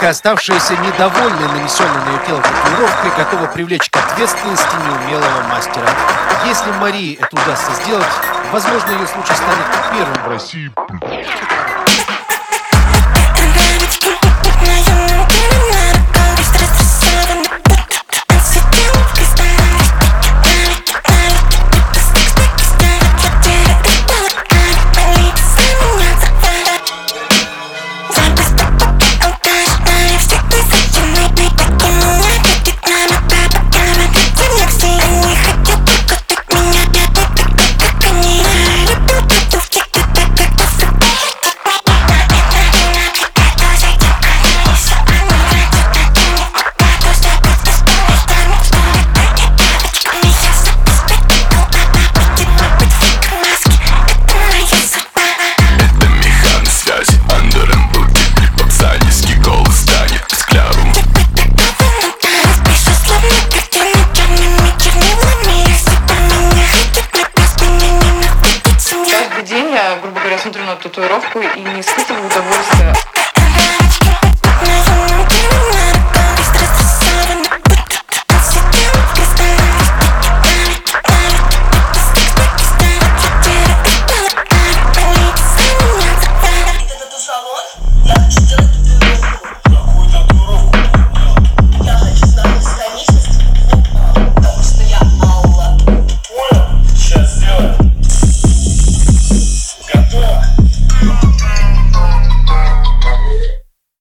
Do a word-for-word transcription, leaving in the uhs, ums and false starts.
Однако оставшаяся недовольной нанесенной на ее тело татуировкой готова привлечь к ответственности неумелого мастера. Если Марии это удастся сделать, возможно, ее случай станет первым в России. Грубо говоря, смотрю на татуировку и не испытываю удовольствия.